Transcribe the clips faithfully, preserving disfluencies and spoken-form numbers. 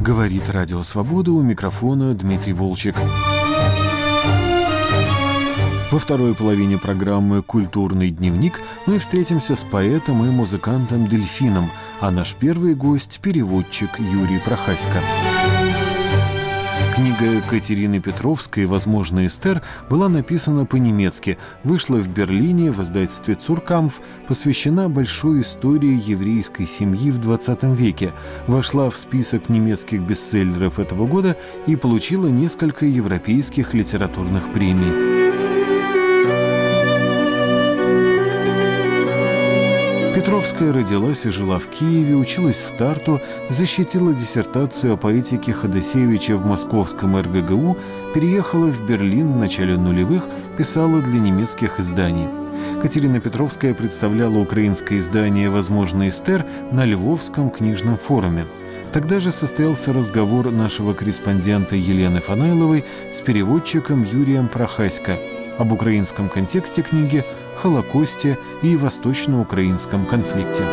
Говорит Радио Свобода, у микрофона Дмитрий Волчек. Во второй половине программы «Культурный дневник» мы встретимся с поэтом и музыкантом Дельфином, а наш первый гость – переводчик Юрий Прохасько. Книга Катерины Петровской «Возможно, Эстер» была написана по-немецки, вышла в Берлине в издательстве «Цуркамф», посвящена большой истории еврейской семьи в двадцатом веке, вошла в список немецких бестселлеров этого года и получила несколько европейских литературных премий. Петровская родилась и жила в Киеве, училась в Тарту, защитила диссертацию о поэтике Ходосевича в московском эр гэ гэ у, переехала в Берлин в начале нулевых, писала для немецких изданий. Катерина Петровская представляла украинское издание «Возможно, Эстер» на Львовском книжном форуме. Тогда же состоялся разговор нашего корреспондента Елены Фанайловой с переводчиком Юрием Прохасько об украинском контексте книги, Холокосте и восточно-украинском конфликте.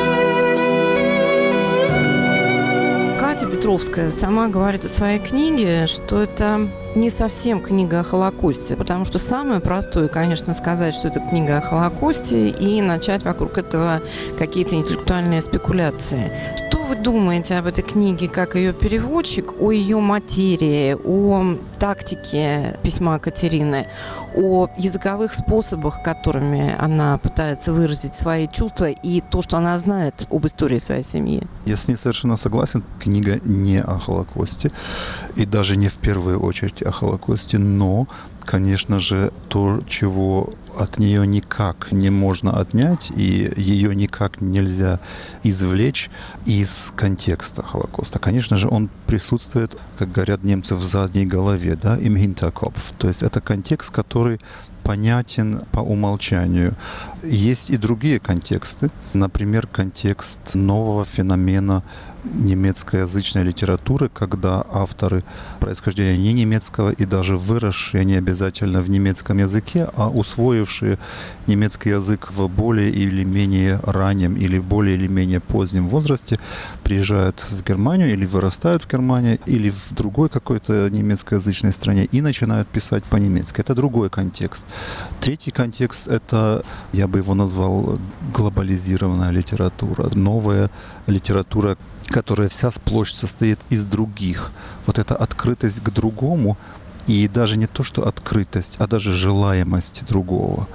Катя Петровская сама говорит в своей книге, что это не совсем книга о Холокосте, потому что самое простое, конечно, сказать, что это книга о Холокосте и начать вокруг этого какие-то интеллектуальные спекуляции. Что вы думаете об этой книге как ее переводчик, о ее материи, о тактике письма Катерины, о языковых способах, которыми она пытается выразить свои чувства и то, что она знает об истории своей семьи? Я с ней совершенно согласен. Книга не о Холокосте и даже не в первую очередь о Холокосте, но, конечно же, то, чего от нее никак не можно отнять, и ее никак нельзя извлечь из контекста Холокоста. Конечно же, он присутствует, как говорят немцы, в задней голове, да, im Hinterkopf. То есть это контекст, который понятен по умолчанию. Есть и другие контексты. Например, контекст нового феномена немецкоязычной литературы, когда авторы происхождения не немецкого и даже выросшие не обязательно в немецком языке, а усвоившие немецкий язык в более или менее раннем или более или менее позднем возрасте, приезжают в Германию или вырастают в Германии или в другой какой-то немецкоязычной стране и начинают писать по-немецки. Это другой контекст. Третий контекст — это, я бы его назвал, глобализированная литература, новая литература, которая вся сплошь состоит из других. Вот эта открытость к другому, и даже не то, что открытость, а даже желаемость другого.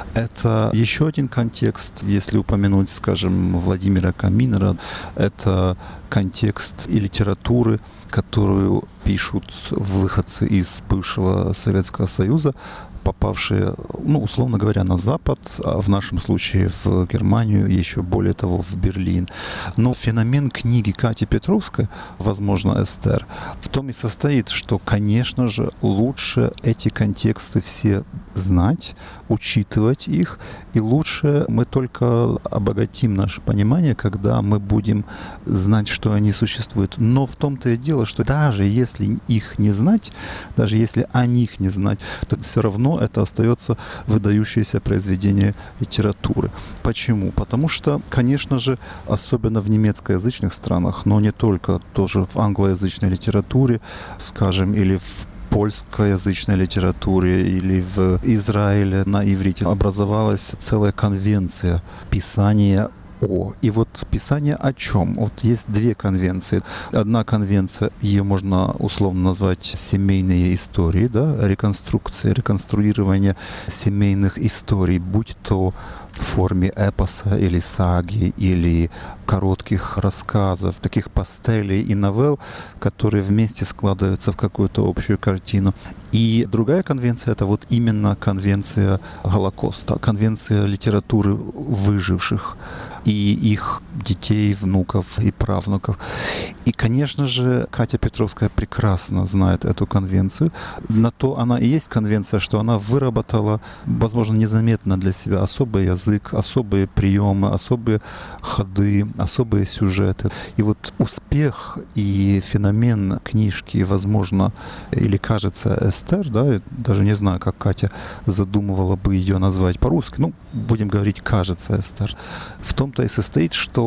Это еще один контекст, если упомянуть, скажем, Владимира Каминера, это контекст и литературы, которую пишут выходцы из бывшего Советского Союза, попавшие, ну, условно говоря, на Запад, а в нашем случае в Германию, еще более того, в Берлин. Но феномен книги Кати Петровской «Возможно, Эстер» в том и состоит, что, конечно же, лучше эти контексты все знать, учитывать их, и лучше мы только обогатим наше понимание, когда мы будем знать, что они существуют. Но в том-то и дело, что даже если их не знать, даже если о них не знать, то все равно это остается выдающееся произведение литературы. Почему? Потому что, конечно же, особенно в немецкоязычных странах, но не только, тоже в англоязычной литературе, скажем, или в польскоязычной литературе или в Израиле на иврите образовалась целая конвенция писания о. И вот писание о чем? Вот есть две конвенции. Одна конвенция, ее можно условно назвать семейные истории, да, реконструкция, реконструирование семейных историй, будь то в форме эпоса или саги, или коротких рассказов, таких пастелей и новелл, которые вместе складываются в какую-то общую картину. И другая конвенция — это вот именно конвенция Холокоста, конвенция литературы выживших и их детей, внуков и правнуков. И, конечно же, Катя Петровская прекрасно знает эту конвенцию. На то она и есть конвенция, что она выработала, возможно, незаметно для себя особый язык, особые приемы, особые ходы, особые сюжеты. И вот успех и феномен книжки, возможно, или кажется, Эстер, да, даже не знаю, как Катя задумывала бы ее назвать по-русски, ну, будем говорить, кажется, Эстер, в том-то и состоит, что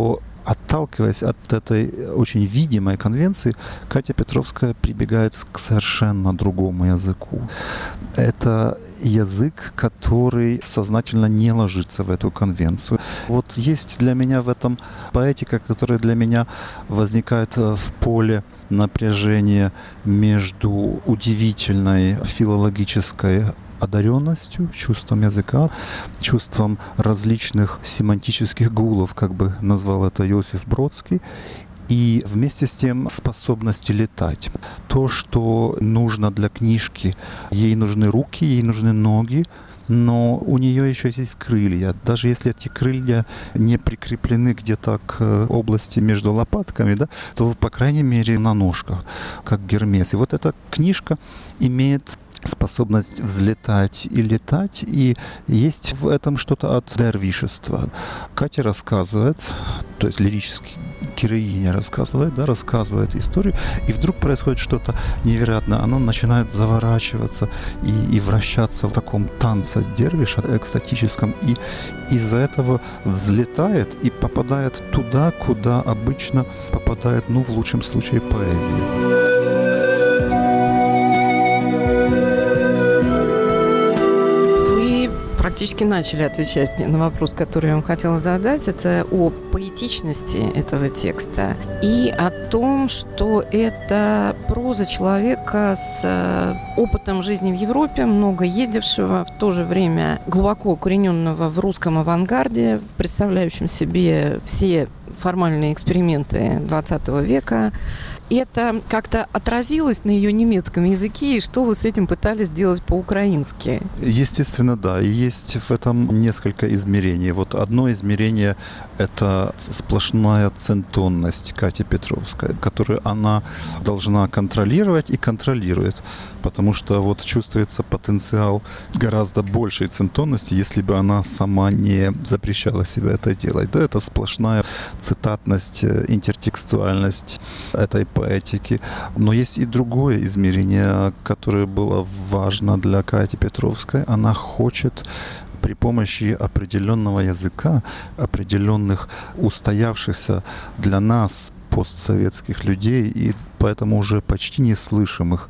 отталкиваясь от этой очень видимой конвенции, Катя Петровская прибегает к совершенно другому языку. Это язык, который сознательно не ложится в эту конвенцию. Вот есть для меня в этом поэтика, которая для меня возникает в поле напряжения между удивительной филологической одаренностью, чувством языка, чувством различных семантических гулов, как бы назвал это Иосиф Бродский, и вместе с тем способности летать. То, что нужно для книжки, ей нужны руки, ей нужны ноги, но у нее еще есть крылья. Даже если эти крылья не прикреплены где-то к области между лопатками, да, то, по крайней мере, на ножках, как Гермес. И вот эта книжка имеет способность взлетать и летать, и есть в этом что-то от дервишества. Катя рассказывает, то есть лирически героиня рассказывает, да, рассказывает историю, и вдруг происходит что-то невероятное. Она начинает заворачиваться и, и вращаться в таком танце дервиша, экстатическом, и из-за этого взлетает и попадает туда, куда обычно попадает, ну, в лучшем случае, поэзия. Практически начали отвечать мне на вопрос, который я вам хотела задать. Это о поэтичности этого текста и о том, что это проза человека с опытом жизни в Европе, много ездившего, в то же время глубоко укорененного в русском авангарде, представляющем себе все формальные эксперименты двадцатого века. И это как-то отразилось на ее немецком языке, и что вы с этим пытались сделать по-украински? Естественно, да. И есть в этом несколько измерений. Вот одно измерение – это сплошная центонность Кати Петровской, которую она должна контролировать и контролирует. Потому что вот чувствуется потенциал гораздо большей центонности, если бы она сама не запрещала себе это делать. Да, это сплошная цитатность, интертекстуальность этой поэтики. Но есть и другое измерение, которое было важно для Кати Петровской. Она хочет при помощи определенного языка, определенных устоявшихся для нас постсоветских людей, и поэтому уже почти неслышимых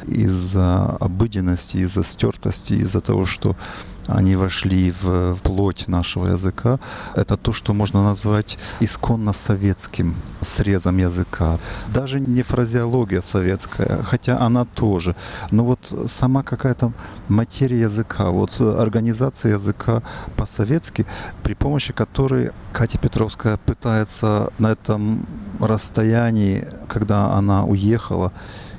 из-за обыденности, из-за стертости, из-за того, что они вошли в плоть нашего языка. Это то, что можно назвать исконно советским срезом языка. Даже не фразеология советская, хотя она тоже. Но вот сама какая-то материя языка, вот организация языка по-советски, при помощи которой Катя Петровская пытается на этом расстоянии, когда она уехала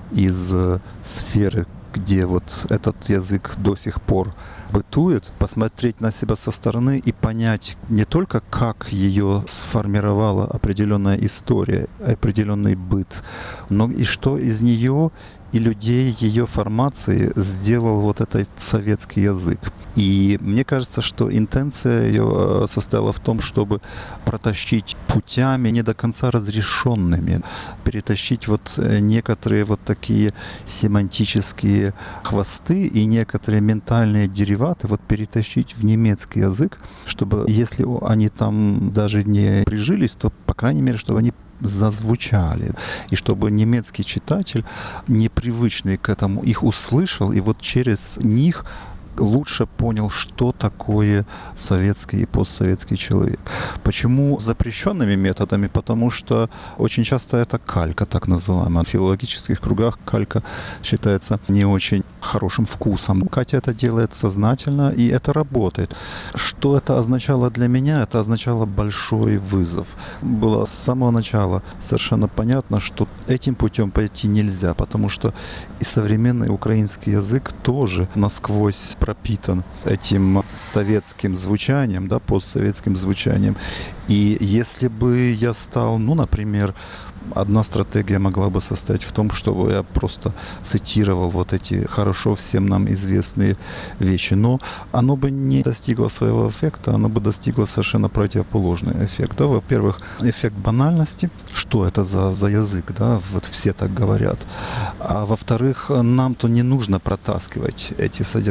из сферы, где вот этот язык до сих пор бытует, посмотреть на себя со стороны и понять не только, как ее сформировала определенная история, определенный быт, но и что из нее и людей ее формации сделал вот этот советский язык. И мне кажется, что интенция ее состояла в том, чтобы протащить путями не до конца разрешенными, перетащить вот некоторые вот такие семантические хвосты и некоторые ментальные дериваты вот перетащить в немецкий язык, чтобы, если они там даже не прижились, то, по крайней мере, чтобы они зазвучали, и чтобы немецкий читатель, непривычный к этому, их услышал, и вот через них лучше понял, что такое советский и постсоветский человек. Почему запрещенными методами? Потому что очень часто это калька, так называемая. В филологических кругах калька считается не очень хорошим вкусом. Катя это делает сознательно, и это работает. Что это означало для меня? Это означало большой вызов. Было с самого начала совершенно понятно, что этим путем пойти нельзя, потому что и современный украинский язык тоже насквозь пропитан этим советским звучанием, да, постсоветским звучанием. И если бы я стал, ну, например, одна стратегия могла бы состоять в том, чтобы я просто цитировал вот эти хорошо всем нам известные вещи. Но оно бы не достигло своего эффекта, оно бы достигло совершенно противоположный эффект. Да? Во-первых, эффект банальности. Что это за, за язык? Да? Вот все так говорят. А во-вторых, нам-то не нужно протаскивать эти содержания,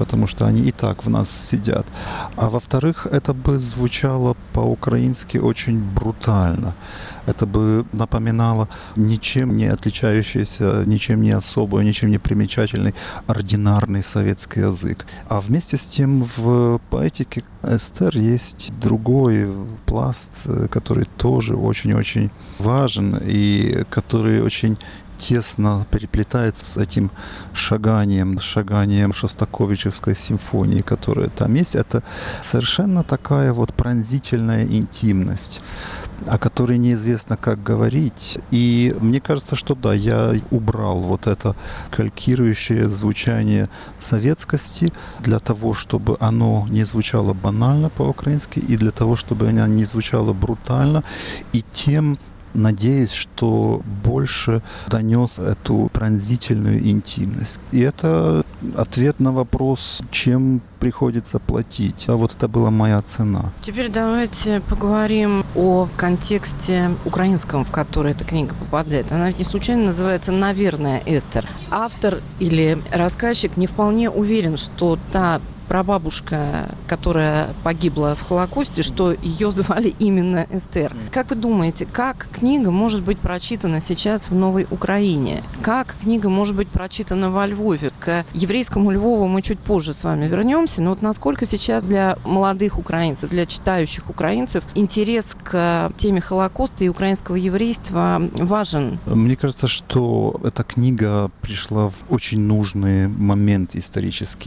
потому что они и так в нас сидят. А во-вторых, это бы звучало по-украински очень брутально. Это бы напоминало ничем не отличающийся, ничем не особый, ничем не примечательный, ординарный советский язык. А вместе с тем в поэтике Эстер есть другой пласт, который тоже очень-очень важен и который очень тесно переплетается с этим шаганием, шаганием шостаковичевской симфонии, которая там есть. Это совершенно такая вот пронзительная интимность, о которой неизвестно, как говорить. И мне кажется, что да, я убрал вот это калькирующее звучание советскости для того, чтобы оно не звучало банально по-украински, и для того, чтобы оно не звучало брутально, и тем надеюсь, что больше донес эту пронзительную интимность. И это ответ на вопрос, чем приходится платить. А вот это была моя цена. Теперь давайте поговорим о контексте украинском, в который эта книга попадает. Она ведь не случайно называется «Наверное, Эстер». Автор или рассказчик не вполне уверен, что та прабабушка, которая погибла в Холокосте, что ее звали именно Эстер. Как вы думаете, как книга может быть прочитана сейчас в Новой Украине? Как книга может быть прочитана во Львове? К еврейскому Львову мы чуть позже с вами вернемся, но вот насколько сейчас для молодых украинцев, для читающих украинцев интерес к теме Холокоста и украинского еврейства важен? Мне кажется, что эта книга пришла в очень нужный момент исторический.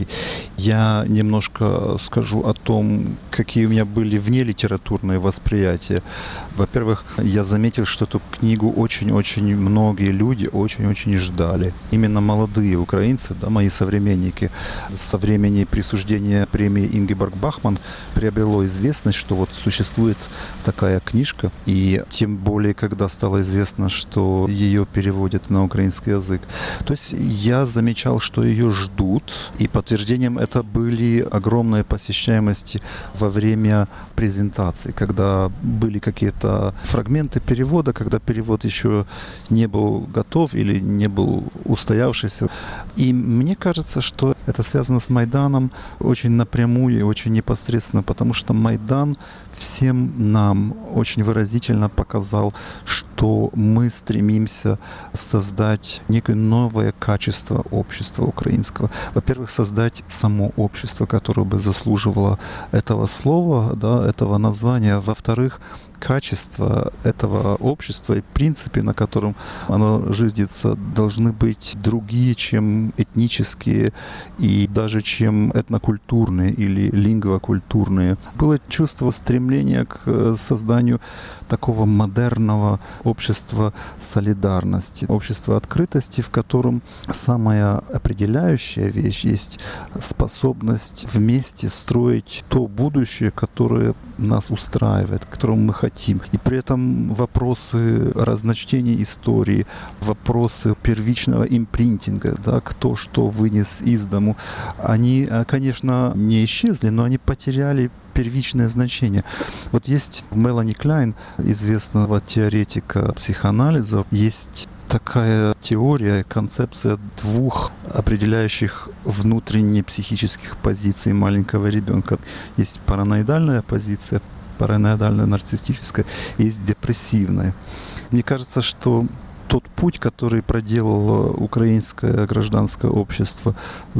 Я немножко скажу о том, какие у меня были внелитературные восприятия. Во-первых, я заметил, что эту книгу очень-очень многие люди очень-очень ждали. Именно молодые украинцы, да, мои современники. Со времени присуждения премии Ингеборг Бахман приобрело известность, что вот существует такая книжка. И тем более, когда стало известно, что ее переводят на украинский язык. То есть я замечал, что ее ждут. И подтверждением это были огромные посещаемости во время презентации, когда были какие-то фрагменты перевода, когда перевод еще не был готов или не был устоявшийся. И мне кажется, что это связано с Майданом очень напрямую и очень непосредственно, потому что Майдан всем нам очень выразительно показал, что мы стремимся создать некое новое качество общества украинского. Во-первых, создать само общество, которое бы заслуживало этого слова, да, этого названия. Во-вторых, качество этого общества и принципы, на котором оно жизнится, должны быть другие, чем этнические и даже чем этнокультурные или лингвокультурные. Было чувство стремления к созданию такого модерного общества солидарности, общества открытости, в котором самая определяющая вещь есть способность вместе строить то будущее, которое нас устраивает, к которому мы хотим. И при этом вопросы разночтения истории, вопросы первичного импринтинга, да, кто что вынес из дому, они, конечно, не исчезли, но они потеряли первичное значение. Вот есть Мелани Кляйн, известного теоретика психоанализа, есть такая теория, концепция двух определяющих внутренне психических позиций маленького ребенка. Есть параноидальная позиция, параноидальная нарциссическая, есть депрессивная. Мне кажется, что тот путь, который проделало украинское гражданское общество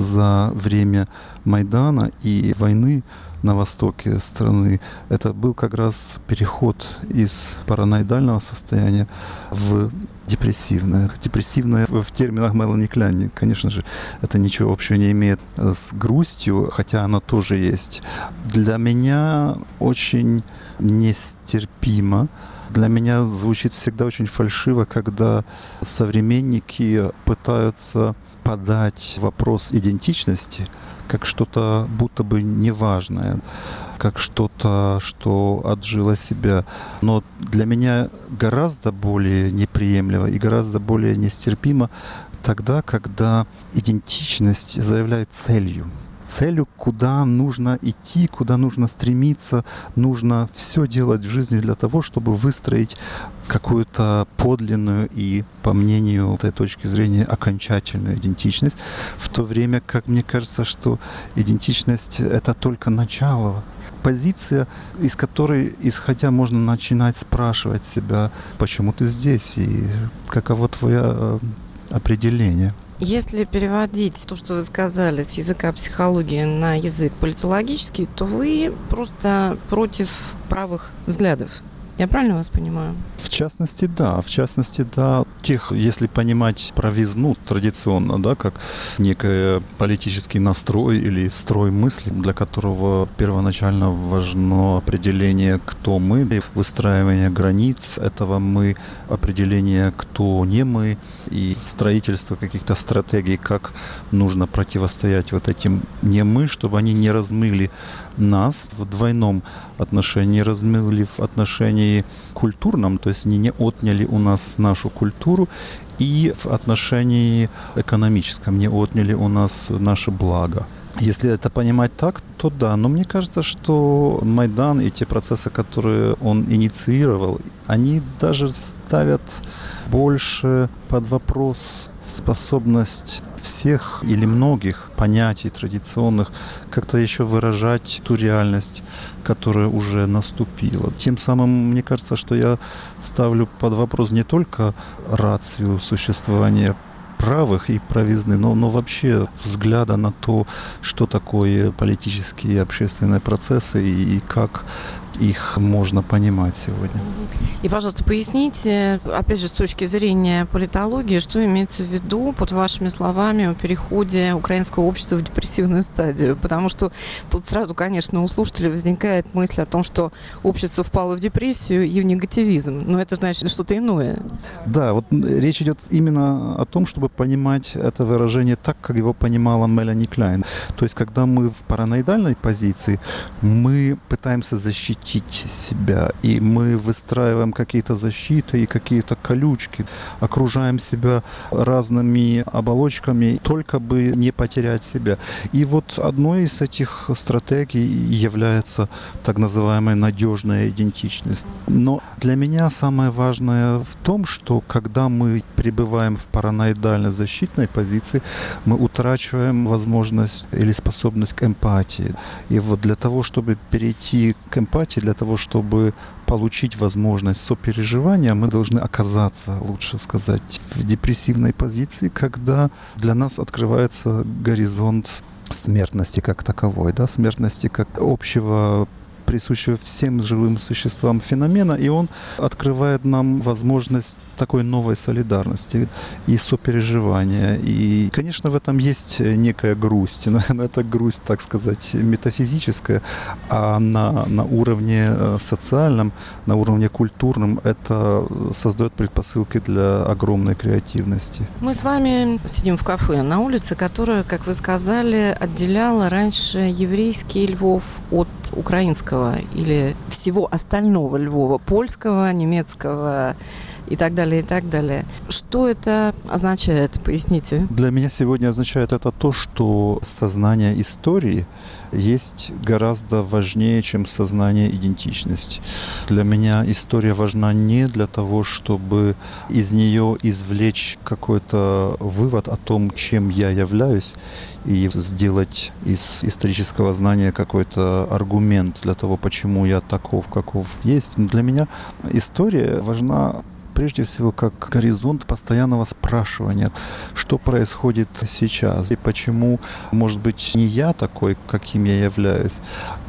за время Майдана и войны на востоке страны, это был как раз переход из параноидального состояния в депрессивное. Депрессивное в терминах Мелани Кляйн, конечно же, это ничего общего не имеет с грустью, хотя она тоже есть. Для меня очень нестерпимо, для меня звучит всегда очень фальшиво, когда современники пытаются подать вопрос идентичности как что-то будто бы неважное, как что-то, что отжило себя. Но для меня гораздо более неприемлемо и гораздо более нестерпимо тогда, когда идентичность заявляет целью. целью, куда нужно идти, куда нужно стремиться, нужно все делать в жизни для того, чтобы выстроить какую-то подлинную и, по мнению этой точки зрения, окончательную идентичность, в то время как мне кажется, что идентичность — это только начало, позиция, из которой, исходя, можно начинать спрашивать себя, почему ты здесь и каково твое определение. Если переводить то, что вы сказали, с языка психологии на язык политологический, то вы просто против правых взглядов. Я правильно вас понимаю? В частности, да. В частности, да. Тех, если понимать правизну традиционно, да, как некий политический настрой или строй мысли, для которого первоначально важно определение, кто мы, выстраивание границ этого мы, определение, кто не мы, и строительство каких-то стратегий, как нужно противостоять вот этим не мы, чтобы они не размыли нас в двойном отношении, размыли в отношении культурном, то есть они не отняли у нас нашу культуру, и в отношении экономическом не отняли у нас наше благо. Если это понимать так, то да. Но мне кажется, что Майдан и те процессы, которые он инициировал, они даже ставят больше под вопрос способность всех или многих понятий традиционных как-то еще выражать ту реальность, которая уже наступила. Тем самым, мне кажется, что я ставлю под вопрос не только рацию существования правых и правизны, но, но вообще взгляда на то, что такое политические и общественные процессы и, и как их можно понимать сегодня. И, пожалуйста, поясните, опять же, с точки зрения политологии, что имеется в виду, под вашими словами, о переходе украинского общества в депрессивную стадию? Потому что тут сразу, конечно, у слушателей возникает мысль о том, что общество впало в депрессию и в негативизм. Но это значит что-то иное. Да, вот речь идет именно о том, чтобы понимать это выражение так, как его понимала Мелани Клайн. То есть, когда мы в параноидальной позиции, мы пытаемся защитить себя, и мы выстраиваем какие-то защиты и какие-то колючки, окружаем себя разными оболочками, только бы не потерять себя. И вот одной из этих стратегий является так называемая надежная идентичность. Но для меня самое важное в том, что когда мы пребываем в параноидально защитной позиции, мы утрачиваем возможность или способность к эмпатии. И вот для того, чтобы перейти к эмпатии, для того, чтобы получить возможность сопереживания, мы должны оказаться, лучше сказать, в депрессивной позиции, когда для нас открывается горизонт смертности как таковой, да, смертности как общего, присущего всем живым существам феномена, и он открывает нам возможность такой новой солидарности и сопереживания. И, конечно, в этом есть некая грусть, но это грусть, так сказать, метафизическая, а на, на уровне социальном, на уровне культурном это создает предпосылки для огромной креативности. Мы с вами сидим в кафе на улице, которая, как вы сказали, отделяла раньше еврейский Львов от украинского или всего остального Львова, польского, немецкого и так далее, и так далее. Что это означает? Поясните. Для меня сегодня означает это то, что сознание истории есть гораздо важнее, чем сознание идентичности. Для меня история важна не для того, чтобы из нее извлечь какой-то вывод о том, чем я являюсь, и сделать из исторического знания какой-то аргумент для того, почему я таков, каков есть. Но для меня история важна прежде всего как горизонт постоянного спрашивания, что происходит сейчас и почему, может быть, не я такой, каким я являюсь,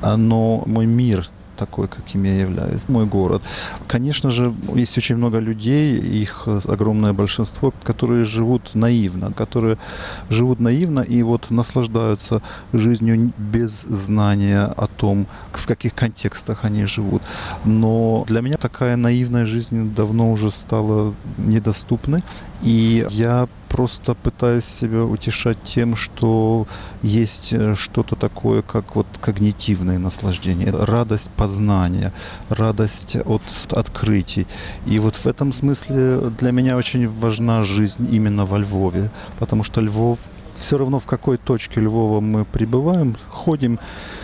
но мой мир такой, каким я являюсь, мой город. Конечно же, есть очень много людей, их огромное большинство, которые живут наивно, которые живут наивно и вот наслаждаются жизнью без знания о том, в каких контекстах они живут. Но для меня такая наивная жизнь давно уже стала недоступной, и я просто пытаюсь себя утешать тем, что есть что-то такое, как вот когнитивное наслаждение, радость познания, радость от открытий. И вот в этом смысле для меня очень важна жизнь именно во Львове, потому что Львов все равно в какой точке Львова мы пребываем, ходим,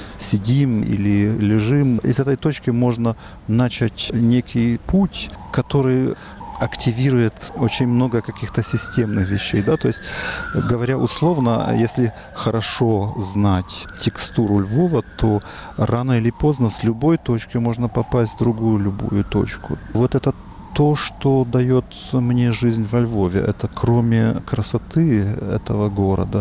сидим или лежим. Из этой точки можно начать некий путь, который активирует очень много каких-то системных вещей. Да? То есть, говоря условно, если хорошо знать текстуру Львова, то рано или поздно с любой точки можно попасть в другую любую точку. Вот это то, что дает мне жизнь во Львове. Это кроме красоты этого города,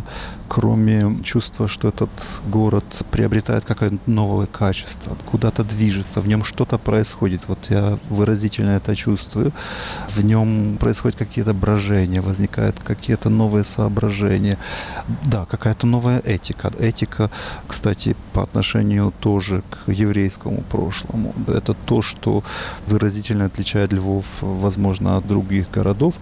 кроме чувства, что этот город приобретает какое-то новое качество, куда-то движется, в нем что-то происходит. Вот я выразительно это чувствую. В нем происходят какие-то брожения, возникают какие-то новые соображения. Да, какая-то новая этика. Этика, кстати, по отношению тоже к еврейскому прошлому. Это то, что выразительно отличает Львов, возможно, от других городов,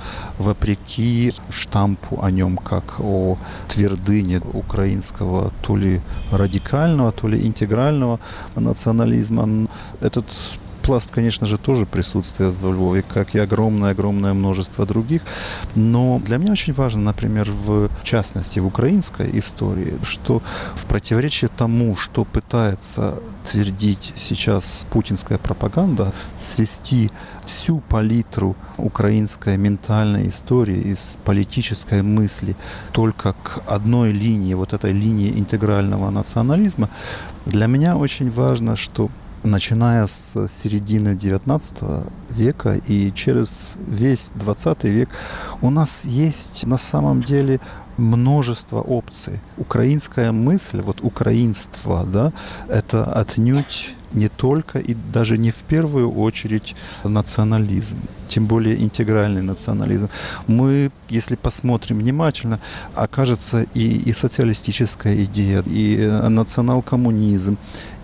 вопреки штампу о нем как о твердыне украинского то ли радикального, то ли интегрального национализма. Этот пласт, конечно же, тоже присутствует в Львове, как и огромное-огромное множество других. Но для меня очень важно, например, в частности, в украинской истории, что в противоречие тому, что пытается твердить сейчас путинская пропаганда, свести всю палитру украинской ментальной истории, из политической мысли только к одной линии, вот этой линии интегрального национализма, для меня очень важно, что начиная с середины девятнадцатого века и через весь двадцатый век у нас есть на самом деле множество опций. Украинская мысль, вот украинство, да, это отнюдь не только и даже не в первую очередь национализм, тем более интегральный национализм. Мы, если посмотрим внимательно, окажется и, и социалистическая идея, и национал-коммунизм,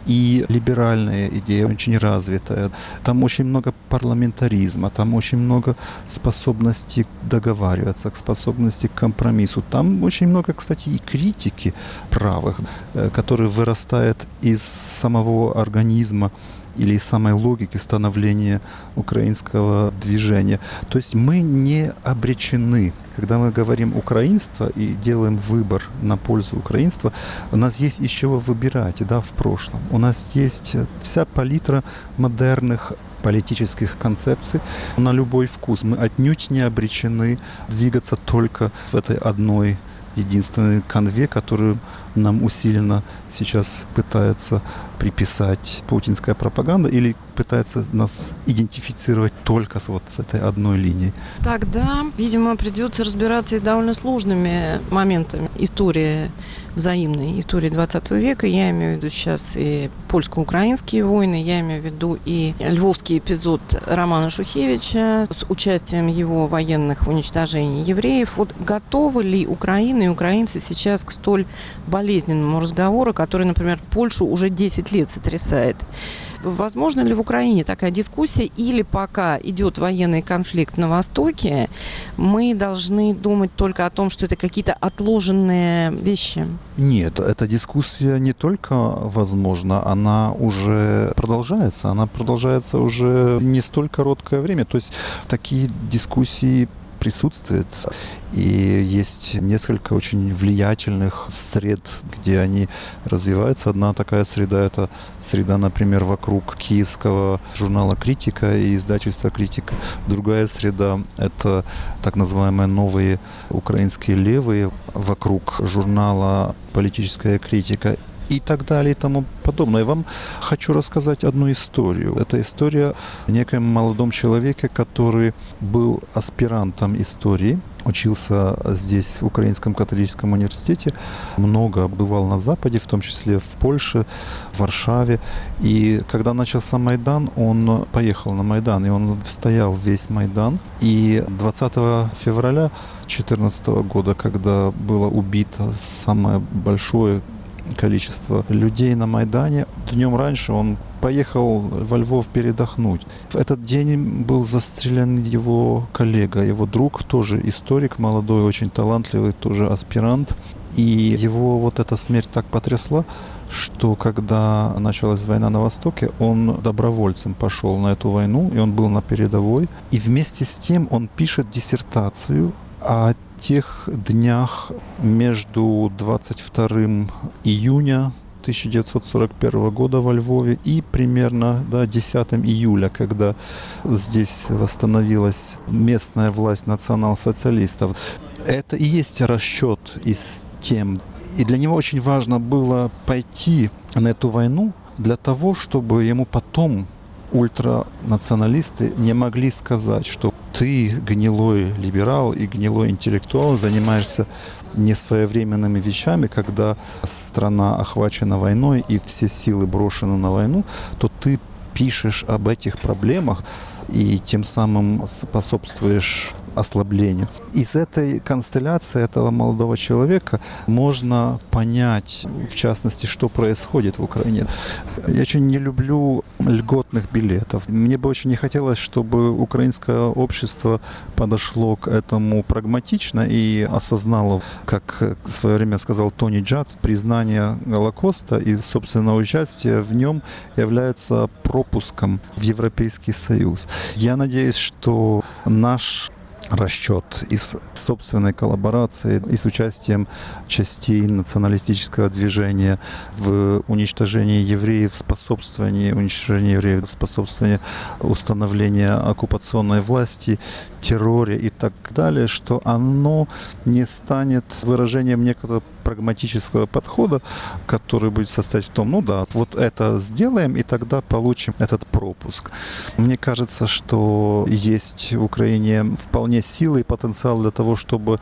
и либеральная идея очень развитая. Там очень много парламентаризма, там очень много способности договариваться, способности к компромиссу. Там очень много, кстати, и критики правых, которые вырастают из самого организма или из самой логики становления украинского движения. То есть мы не обречены. Когда мы говорим «украинство» и делаем выбор на пользу украинства, у нас есть из чего выбирать, да, в прошлом. У нас есть вся палитра модерных политических концепций на любой вкус. Мы отнюдь не обречены двигаться только в этой одной единственной канве, которую нам усиленно сейчас пытается приписать путинская пропаганда или пытается нас идентифицировать только с, вот, с этой одной линией. Тогда, видимо, придется разбираться и с довольно сложными моментами истории взаимной, истории двадцатого века. Я имею в виду сейчас и польско-украинские войны, я имею в виду и львовский эпизод Романа Шухевича с участием его военных в уничтожении евреев. Вот готовы ли Украина и украинцы сейчас к столь болезненному разговору, который, например, Польшу уже десять лет сотрясает? Возможно ли в Украине такая дискуссия, или пока идет военный конфликт на Востоке, мы должны думать только о том, что это какие-то отложенные вещи? Нет, эта дискуссия не только возможна, она уже продолжается. Она продолжается уже не столь короткое время. То есть такие дискуссии присутствует. И есть несколько очень влиятельных сред, где они развиваются. Одна такая среда — это среда, например, вокруг киевского журнала «Критика» и издательства «Критика». Другая среда — это так называемые новые украинские левые вокруг журнала «Политическая критика». И так далее, и тому подобное. Я вам хочу рассказать одну историю. Это история о некоем молодом человеке, который был аспирантом истории, учился здесь, в Украинском католическом университете, много бывал на Западе, в том числе в Польше, в Варшаве. И когда начался Майдан, он поехал на Майдан, и он стоял весь Майдан. И двадцатого февраля две тысячи четырнадцатого года, когда было убито самое большое количество людей на Майдане, днем раньше он поехал во Львов передохнуть. В этот день был застрелен его коллега, его друг, тоже историк, молодой, очень талантливый, тоже аспирант. И его вот эта смерть так потрясла, что когда началась война на Востоке, он добровольцем пошел на эту войну, и он был на передовой. И вместе с тем он пишет диссертацию о тех днях между двадцать вторым июня тысяча девятьсот сорок первого года во Львове и примерно да, десятого июля, когда здесь восстановилась местная власть национал-социалистов. Это и есть расчет из тем. И для него очень важно было пойти на эту войну для того, чтобы ему потом ультранационалисты не могли сказать, что ты, гнилой либерал и гнилой интеллектуал, занимаешься несвоевременными вещами, когда страна охвачена войной и все силы брошены на войну, то ты пишешь об этих проблемах и тем самым способствуешь ослаблению. Из этой констелляции этого молодого человека можно понять, в частности, что происходит в Украине. Я очень не люблю льготных билетов. Мне бы очень не хотелось, чтобы украинское общество подошло к этому прагматично и осознало, как в свое время сказал Тони Джад, признание Голокоста и собственного участия в нем является пропуском в Европейский Союз. Я надеюсь, что наш расчет из собственной коллаборации и с участием частей националистического движения в уничтожении евреев, способствовании уничтожению евреев, способствовании установления оккупационной власти, терроре и так далее, что оно не станет выражением некого прагматического подхода, который будет состоять в том, ну да, вот это сделаем, и тогда получим этот пропуск. Мне кажется, что есть в Украине вполне силы и потенциал для того, чтобы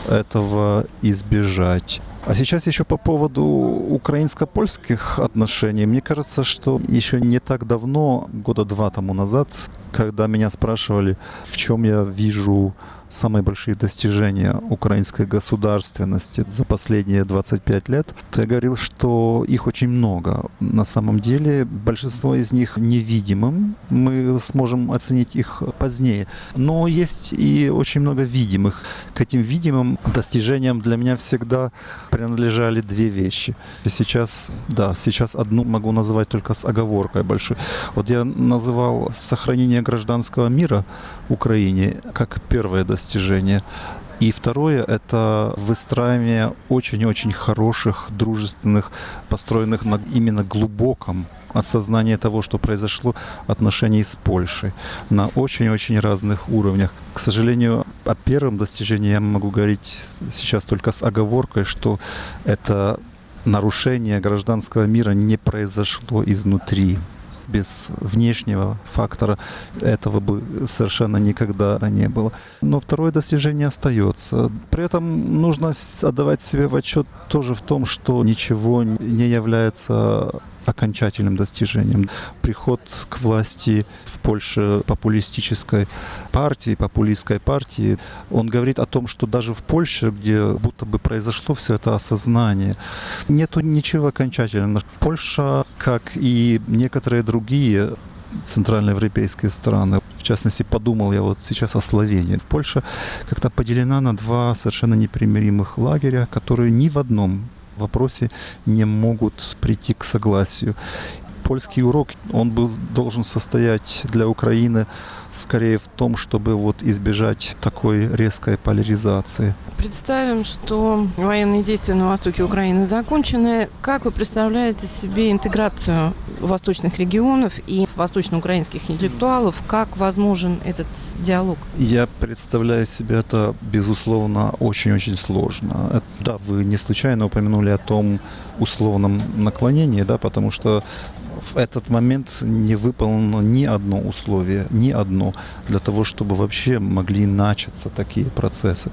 этого избежать. А сейчас еще по поводу украинско-польских отношений. Мне кажется, что еще не так давно, года два тому назад, когда меня спрашивали, в чем я вижу самые большие достижения украинской государственности за последние двадцать пять лет, то я говорил, что их очень много. На самом деле большинство из них невидимым. Мы сможем оценить их позднее. Но есть и очень много видимых. К этим видимым достижениям для меня всегда принадлежали две вещи. И сейчас, да, сейчас одну могу назвать только с оговоркой большой. Вот я называл сохранение гражданского мира в Украине как первое достижение. достижение. И второе – это выстраивание очень-очень хороших, дружественных, построенных на именно глубоком осознании того, что произошло, отношений с Польшей на очень-очень разных уровнях. К сожалению, о первом достижении я могу говорить сейчас только с оговоркой, что это нарушение гражданского мира не произошло изнутри. Без внешнего фактора этого бы совершенно никогда не было. Но второе достижение остается. При этом нужно отдавать себе в отчет тоже в том, что ничего не является окончательным достижением. Приход к власти в Польше популистической партии, популистской партии, он говорит о том, что даже в Польше, где будто бы произошло все это осознание, нету ничего окончательного. Польша, как и некоторые другие центральноевропейские страны, в частности, подумал я вот сейчас о Словении. Польша как-то поделена на два совершенно непримиримых лагеря, которые ни в одном вопросе не могут прийти к согласию. Польский урок, он был должен состоять для Украины скорее в том, чтобы вот избежать такой резкой поляризации. Представим, что военные действия на востоке Украины закончены. Как вы представляете себе интеграцию восточных регионов и восточноукраинских интеллектуалов? Как возможен этот диалог? Я представляю себе это, безусловно, очень-очень сложно. Да, вы не случайно упомянули о том условном наклонении, да, потому что в этот момент не выполнено ни одно условие, ни одно, для того, чтобы вообще могли начаться такие процессы.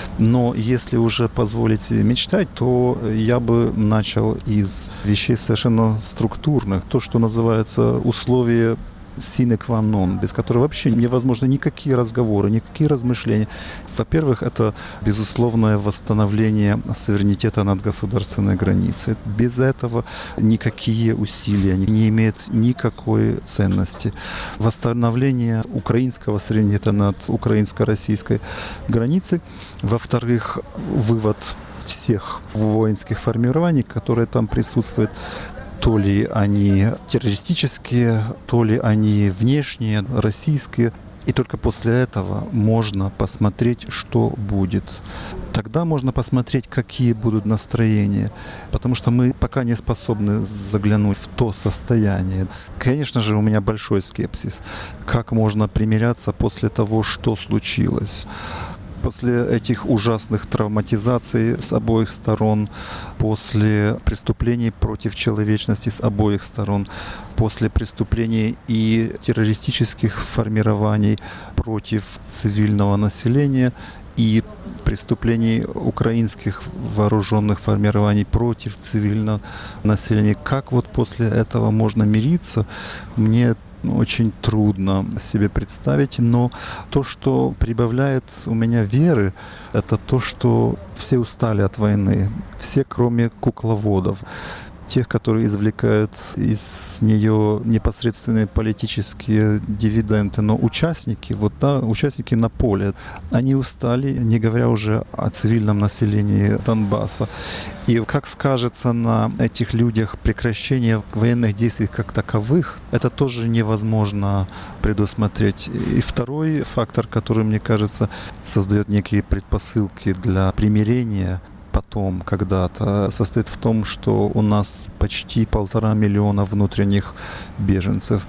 Но если уже позволить себе мечтать, то я бы начал из вещей совершенно структурных, то, что называется условия sine qua non, без которой вообще невозможны никакие разговоры, никакие размышления. Во-первых, это безусловное восстановление суверенитета над государственной границей. Без этого никакие усилия не имеют никакой ценности. Восстановление украинского суверенитета над украинско-российской границей. Во-вторых, вывод всех воинских формирований, которые там присутствуют, то ли они террористические, то ли они внешние, российские. И только после этого можно посмотреть, что будет. Тогда можно посмотреть, какие будут настроения. Потому что мы пока не способны заглянуть в то состояние. Конечно же, у меня большой скепсис. Как можно примиряться после того, что случилось? После этих ужасных травматизаций с обоих сторон, после преступлений против человечности с обоих сторон, после преступлений и террористических формирований против цивильного населения и преступлений украинских вооруженных формирований против цивильного населения. Как вот после этого можно мириться, мне очень трудно себе представить, но то, что прибавляет у меня веры, это то, что все устали от войны, все, кроме кукловодов, тех, которые извлекают из нее непосредственные политические дивиденды, но участники, вот да, участники на поле, они устали, не говоря уже о цивильном населении Донбасса. И как скажется на этих людях прекращение военных действий как таковых, это тоже невозможно предусмотреть. И второй фактор, который, мне кажется, создает некие предпосылки для примирения потом, когда-то, состоит в том, что у нас почти полтора миллиона внутренних беженцев.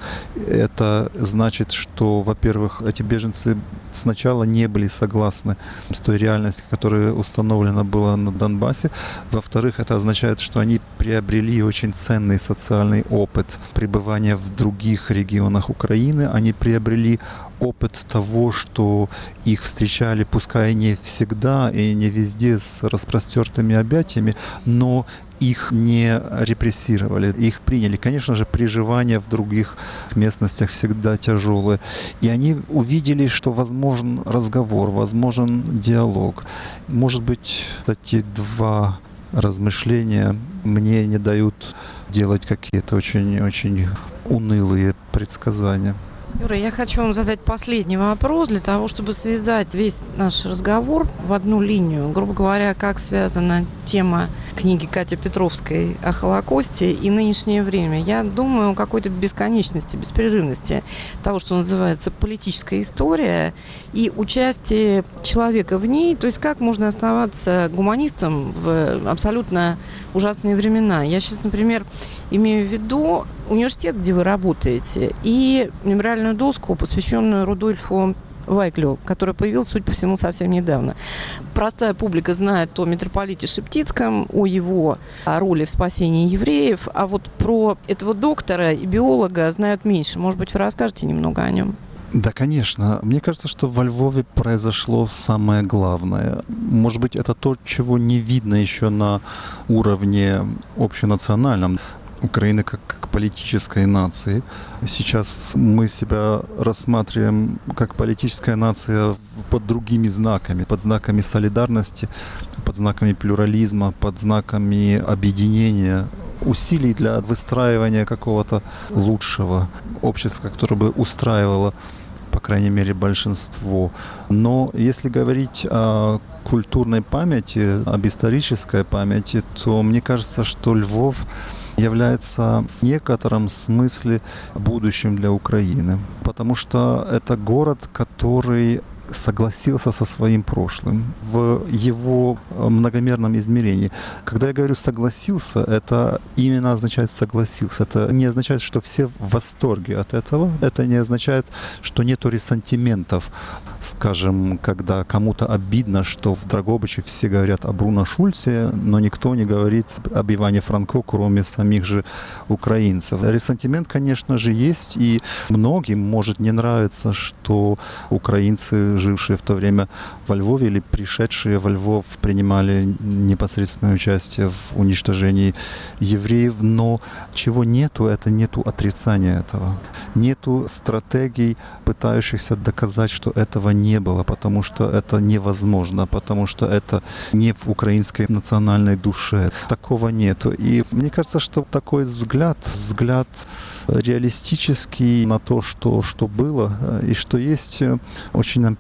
Это значит, что, во-первых, эти беженцы сначала не были согласны с той реальностью, которая установлена была на Донбассе. Во-вторых, это означает, что они приобрели очень ценный социальный опыт пребывания в других регионах Украины. Они приобрели опыт того, что их встречали, пускай не всегда и не везде с распростертыми объятиями, но их не репрессировали, их приняли. Конечно же, приживание в других местностях всегда тяжелое. И они увидели, что возможен разговор, возможен диалог. Может быть, эти два размышления мне не дают делать какие-то очень-очень унылые предсказания. Юра, я хочу вам задать последний вопрос для того, чтобы связать весь наш разговор в одну линию. Грубо говоря, как связана тема книги Кати Петровской о Холокосте и нынешнее время. Я думаю о какой-то бесконечности, беспрерывности того, что называется политическая история и участие человека в ней. То есть как можно оставаться гуманистом в абсолютно ужасные времена. Я сейчас, например, имею в виду университет, где вы работаете, и мемориальную доску, посвященную Рудольфу Вайклю, который появился, судя по всему, совсем недавно. Простая публика знает о митрополите Шептицком, о его роли в спасении евреев, а вот про этого доктора и биолога знают меньше. Может быть, вы расскажете немного о нем? Да, конечно. Мне кажется, что во Львове произошло самое главное. Может быть, это то, чего не видно еще на уровне общенациональном. Украины как, как политической нации. Сейчас мы себя рассматриваем как политическая нация под другими знаками, под знаками солидарности, под знаками плюрализма, под знаками объединения, усилий для выстраивания какого-то лучшего общества, которое бы устраивало, по крайней мере, большинство. Но если говорить о культурной памяти, об исторической памяти, то мне кажется, что Львов является в некотором смысле будущим для Украины. Потому что это город, который согласился со своим прошлым в его многомерном измерении. Когда я говорю «согласился», это именно означает «согласился». Это не означает, что все в восторге от этого. Это не означает, что нету ресентиментов. Скажем, когда кому-то обидно, что в Драгобыче все говорят о Бруно Шульце, но никто не говорит об Иване Франко, кроме самих же украинцев. Ресентимент, конечно же, есть, и многим может не нравиться, что украинцы, жившие в то время во Львове или пришедшие во Львов, принимали непосредственное участие в уничтожении евреев. Но чего нету, это нету отрицания этого. Нету стратегий, пытающихся доказать, что этого не было, потому что это невозможно, потому что это не в украинской национальной душе. Такого нету. И мне кажется, что такой взгляд, взгляд реалистический на то, что, что было и что есть, очень нам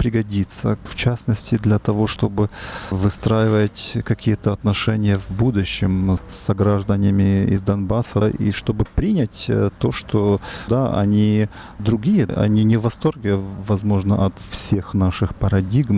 пригодится, в частности, для того, чтобы выстраивать какие-то отношения в будущем с согражданами из Донбасса, и чтобы принять то, что, да, они другие, они не в восторге, возможно, от всех наших парадигм,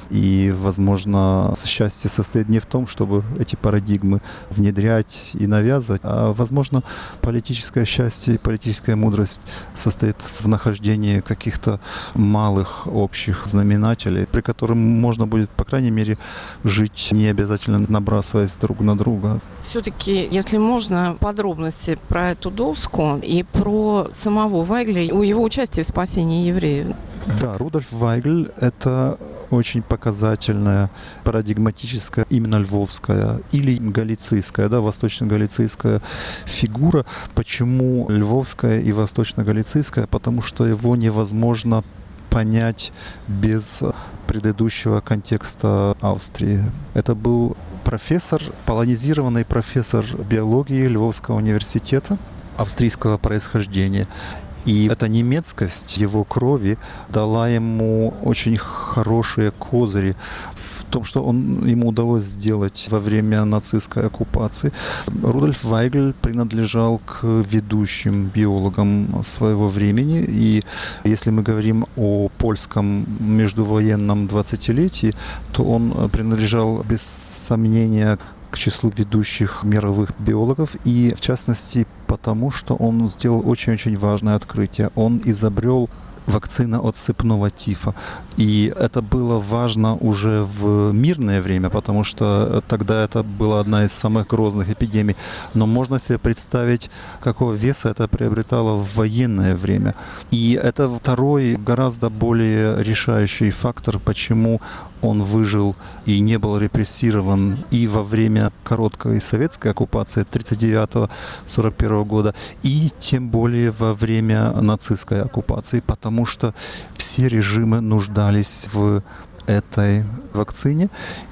и, возможно, счастье состоит не в том, чтобы эти парадигмы внедрять и навязывать, а, возможно, политическое счастье и политическая мудрость состоит в нахождении каких-то малых общих знаменателей, при котором можно будет, по крайней мере, жить, не обязательно набрасываясь друг на друга. Все-таки, если можно, подробности про эту доску и про самого Вайгля, его участие в спасении евреев. Да, Рудольф Вайгль — это очень показательная, парадигматическая, именно львовская или галицийская, да, восточно-галицийская фигура. Почему львовская и восточно-галицийская? Потому что его невозможно понять без предыдущего контекста Австрии. Это был профессор, полонизированный профессор биологии Львовского университета австрийского происхождения. И эта немецкость его крови дала ему очень хорошие козыри в том, что он, ему удалось сделать во время нацистской оккупации. Рудольф Вайгль принадлежал к ведущим биологам своего времени. И если мы говорим о польском междувоенном двадцатилетии, то он принадлежал без сомнения к числу ведущих мировых биологов, и в частности потому, что он сделал очень-очень важное открытие. Он изобрел вакцину от сыпного тифа. И это было важно уже в мирное время, потому что тогда это была одна из самых грозных эпидемий. Но можно себе представить, какого веса это приобретало в военное время. И это второй, гораздо более решающий фактор, почему он выжил и не был репрессирован и во время короткой советской оккупации тридцать девятого — сорок первого года, и тем более во время нацистской оккупации, потому что все режимы нуждались в этой вакцине.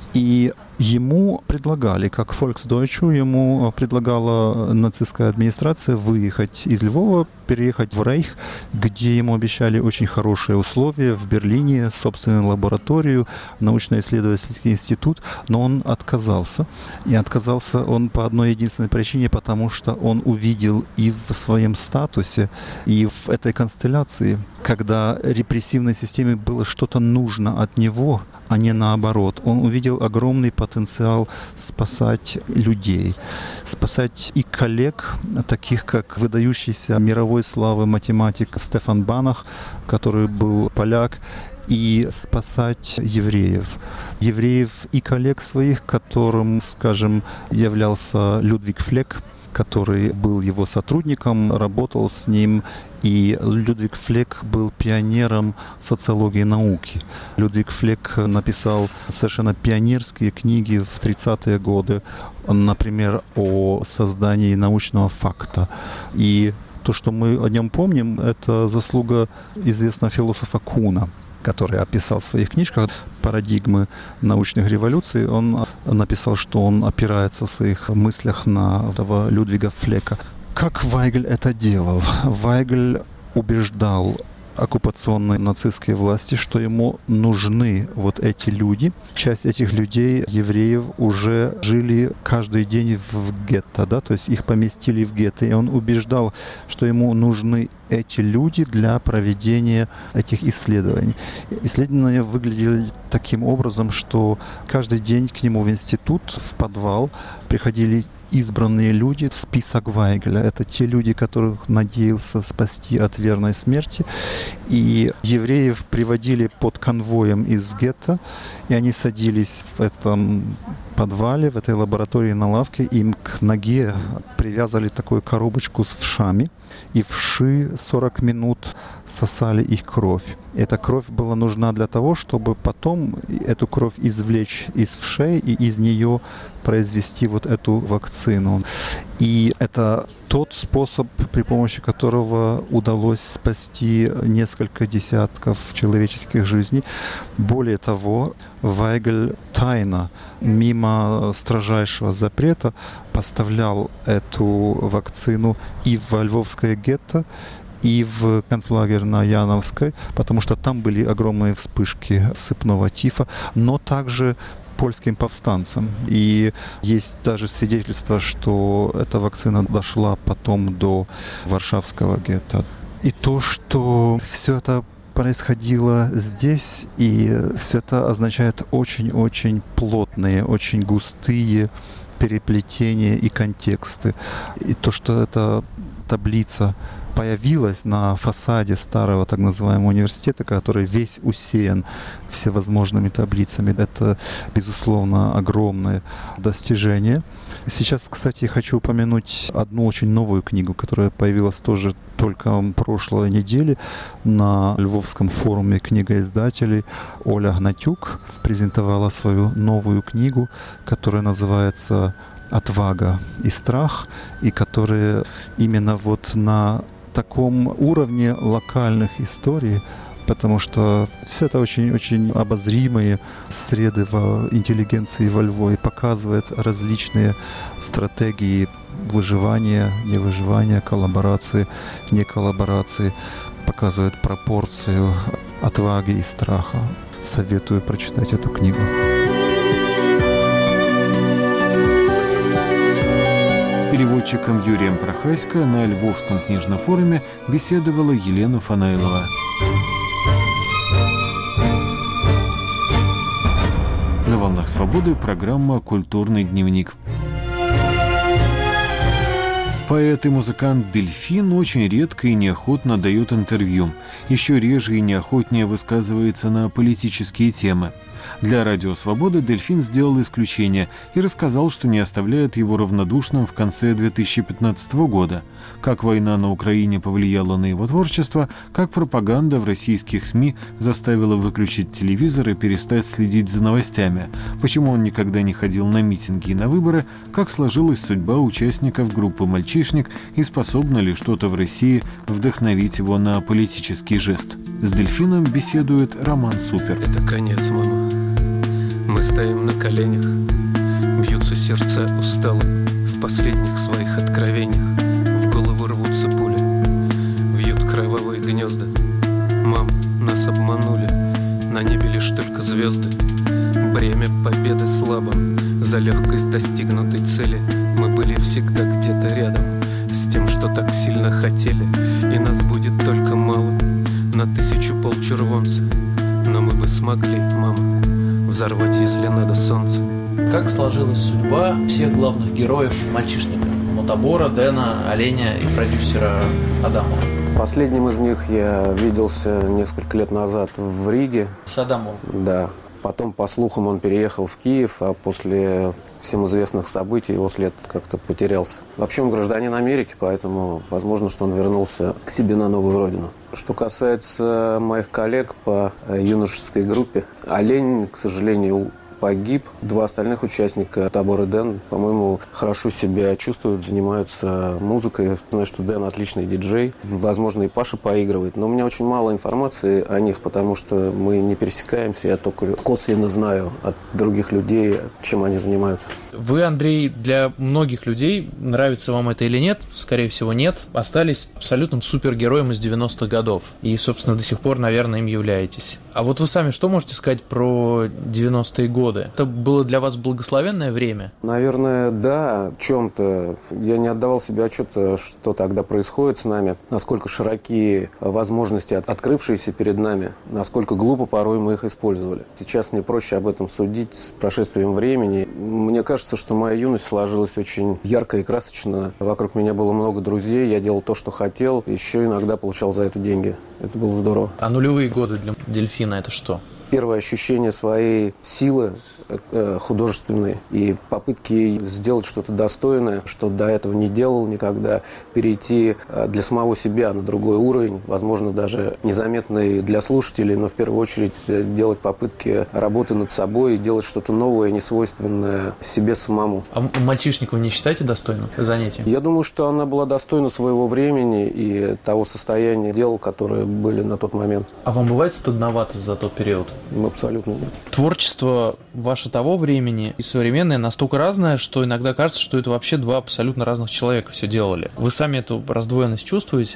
И ему предлагали, как Volksdeutsche, ему предлагала нацистская администрация выехать из Львова, переехать в Рейх, где ему обещали очень хорошие условия в Берлине, собственную лабораторию, научно-исследовательский институт, но он отказался. И отказался он по одной единственной причине, потому что он увидел и в своем статусе, и в этой констелляции, когда репрессивной системе было что-то нужно от него, а не наоборот. Он увидел огромный потенциал спасать людей, спасать и коллег, таких как выдающийся мировой славы математик Стефан Банах, который был поляк, и спасать евреев. Евреев и коллег своих, которым, скажем, являлся Людвиг Флек, который был его сотрудником, работал с ним. И Людвиг Флек был пионером социологии науки. Людвиг Флек написал совершенно пионерские книги в тридцатые годы, например, о создании научного факта. И то, что мы о нем помним, это заслуга известного философа Куна, который описал в своих книжках парадигмы научных революций. Он написал, что он опирается в своих мыслях на этого Людвига Флека. Как Вайгль это делал? Вайгль убеждал оккупационные нацистские власти, что ему нужны вот эти люди. Часть этих людей, евреев, уже жили каждый день в гетто, да, то есть их поместили в гетто, и он убеждал, что ему нужны эти люди для проведения этих исследований. Исследования выглядели таким образом, что каждый день к нему в институт, в подвал приходили избранные люди в список Вайгля. Это те люди, которых надеялся спасти от верной смерти. И евреев приводили под конвоем из гетто, и они садились в этом подвале, в этой лаборатории на лавке, им к ноге привязали такую коробочку с вшами, и вши сорок минут сосали их кровь. Эта кровь была нужна для того, чтобы потом эту кровь извлечь из вшей и из нее произвести вот эту вакцину. И это тот способ, при помощи которого удалось спасти несколько десятков человеческих жизней. Более того, Вайгль тайно, мимо строжайшего запрета, поставлял эту вакцину и в Львовское гетто, и в концлагерь на Яновской, потому что там были огромные вспышки сыпного тифа, но также польским повстанцам. И есть даже свидетельство, что эта вакцина дошла потом до Варшавского гетто. И то, что все это происходило здесь, и все это означает очень-очень плотные, очень густые переплетения и контексты. И то, что эта таблица появилась на фасаде старого так называемого университета, который весь усеян всевозможными таблицами. Это, безусловно, огромное достижение. Сейчас, кстати, хочу упомянуть одну очень новую книгу, которая появилась тоже только прошлой неделе на Львовском форуме книгоиздателей. Оля Гнатюк презентовала свою новую книгу, которая называется «Отвага и страх», и которая именно вот на таком уровне локальных историй, потому что все это очень-очень обозримые среды в интеллигенции во Львове, показывает различные стратегии выживания, невыживания, коллаборации, не коллаборации, показывает пропорцию отваги и страха. Советую прочитать эту книгу. Переводчиком Юрием Прохасько на Львовском книжном форуме беседовала Елена Фанайлова. На «Волнах свободы» программа «Культурный дневник». Поэт и музыкант Дельфин очень редко и неохотно дает интервью. Еще реже и неохотнее высказывается на политические темы. Для «Радио Свобода» Дельфин сделал исключение и рассказал, что не оставляет его равнодушным в конце две тысячи пятнадцатого года. Как война на Украине повлияла на его творчество, как пропаганда в российских СМИ заставила выключить телевизор и перестать следить за новостями, почему он никогда не ходил на митинги и на выборы, как сложилась судьба участников группы «Мальчишник» и способно ли что-то в России вдохновить его на политический жест. С Дельфином беседует Роман Супер. Это конец, мама. Мы стоим на коленях, бьются сердца устало. В последних своих откровениях в голову рвутся пули, вьют кровавые гнезда. Мам, нас обманули, на небе лишь только звезды. Бремя победы слабо, за легкость достигнутой цели. Мы были всегда где-то рядом с тем, что так сильно хотели. И нас будет только мало, на тысячу полчервонца. Но мы бы смогли, мама, взорвать, если надо, солнце. Как сложилась судьба всех главных героев «Мальчишника»? Мутабора, Дэна, Оленя и продюсера Адамова. Последним из них я виделся несколько лет назад в Риге. С Адамовым? Да. Потом, по слухам, он переехал в Киев, а после всем известных событий его след как-то потерялся. Вообще он гражданин Америки, поэтому возможно, что он вернулся к себе на новую родину. Что касается моих коллег по юношеской группе, Олень, к сожалению, погиб. Два остальных участника, Табор и Дэн, по-моему, хорошо себя чувствуют, занимаются музыкой. Знаю, что Дэн отличный диджей. Возможно, и Паша поигрывает. Но у меня очень мало информации о них, потому что мы не пересекаемся. Я только косвенно знаю от других людей, чем они занимаются. Вы, Андрей, для многих людей, нравится вам это или нет, скорее всего, нет, остались абсолютным супергероем из девяностых годов. И, собственно, до сих пор, наверное, им являетесь. А вот вы сами что можете сказать про девяностые годы? Это было для вас благословенное время? Наверное, да, в чем-то. Я не отдавал себе отчета, что тогда происходит с нами, насколько широки возможности, открывшиеся перед нами, насколько глупо порой мы их использовали. Сейчас мне проще об этом судить с прошествием времени. Мне кажется, что моя юность сложилась очень ярко и красочно. Вокруг меня было много друзей, я делал то, что хотел, еще иногда получал за это деньги. Это было здорово. А нулевые годы для Дельфина — это что? Первое ощущение своей силы э, художественной и попытки сделать что-то достойное, что до этого не делал никогда, перейти э, для самого себя на другой уровень, возможно, даже незаметный для слушателей, но в первую очередь делать попытки работы над собой, делать что-то новое, несвойственное себе самому. А «Мальчишник» вы не считаете достойным занятием? Я думаю, что она была достойна своего времени и того состояния дел, которые были на тот момент. А вам бывает стыдновато за тот период? Абсолютно нет. Творчество ваше того времени и современное настолько разное, что иногда кажется, что это вообще два абсолютно разных человека все делали. Вы сами эту раздвоенность чувствуете?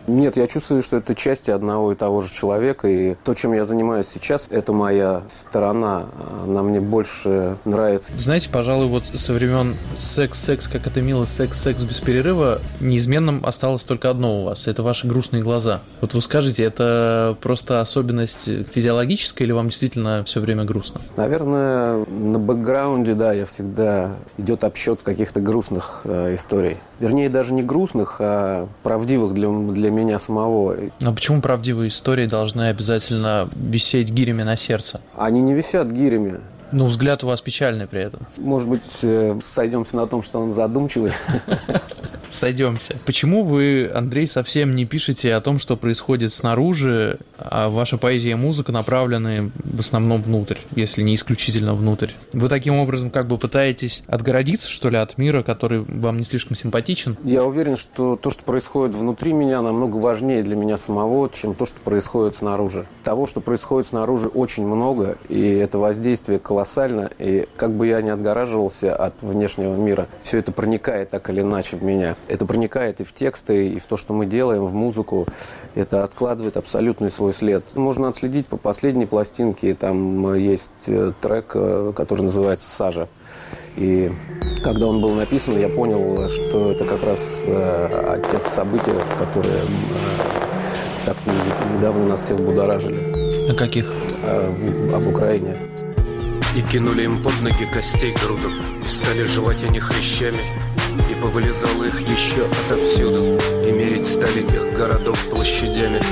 Нет, я чувствую, что это части одного и того же человека, и то, чем я занимаюсь сейчас, это моя сторона, она мне больше нравится. Знаете, пожалуй, вот со времен секс-секс, как это мило, секс-секс без перерыва, неизменным осталось только одно у вас, это ваши грустные глаза. Вот вы скажите, это просто особенность физиологическая или вам действительно все время грустно? Наверное, на бэкграунде, да, я всегда идет обсчет каких-то грустных э, историй. Вернее, даже не грустных, а правдивых для, для меня самого. А почему правдивые истории должны обязательно висеть гирями на сердце? Они не висят гирями. Ну, взгляд у вас печальный при этом. Может быть, сойдемся на том, что он задумчивый. Сойдемся. Почему вы, Андрей, совсем не пишете о том, что происходит снаружи, а ваша поэзия и музыка направлены в основном внутрь, если не исключительно внутрь? Вы таким образом как бы пытаетесь отгородиться, что ли, от мира, который вам не слишком симпатичен? Я уверен, что то, что происходит внутри меня, намного важнее для меня самого, чем то, что происходит снаружи. Того, что происходит снаружи, очень много, и это воздействие колоссально, и как бы я ни отгораживался от внешнего мира, все это проникает так или иначе в меня. Это проникает и в тексты, и в то, что мы делаем, в музыку. Это откладывает абсолютный свой след. Можно отследить по последней пластинке. Там есть трек, который называется «Сажа». И когда он был написан, я понял, что это как раз о тех событиях, которые так недавно нас всех будоражили. О каких? Об Украине. И кинули им под ноги костей груду, и стали жевать они хрящами, и повылезало их еще отовсюду, и мерить стали их городов площадями.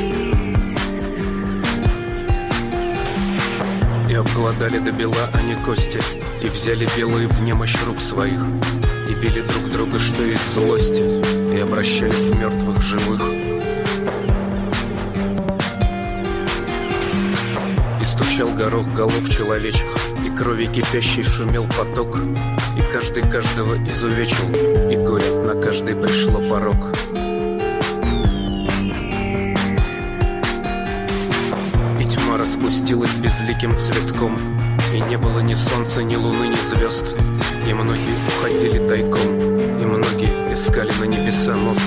И обглодали до бела они кости, и взяли белые в немощь рук своих, и били друг друга, что есть злости, и обращали в мертвых живых. И стучал горох голов человечих, и крови кипящий шумел поток, и каждый каждого изувечил, и горе на каждый пришло порок. И тьма распустилась безликим цветком, и не было ни солнца, ни луны, ни звезд, и многие уходили тайком, и многие искали на небеса мост.